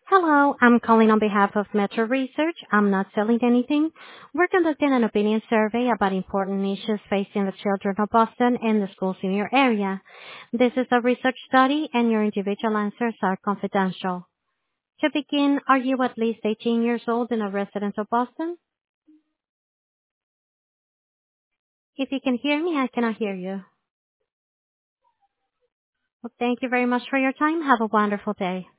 Hello, I'm calling on behalf of Metro Research. I'm not selling anything. We're conducting an opinion survey about important issues facing the children of Boston and the schools in your area. This is a research study and your individual answers are confidential. To begin, are you at least 18 years old and a resident of Boston? If you can hear me, I cannot hear you. Well, thank you very much for your time. Have a wonderful day.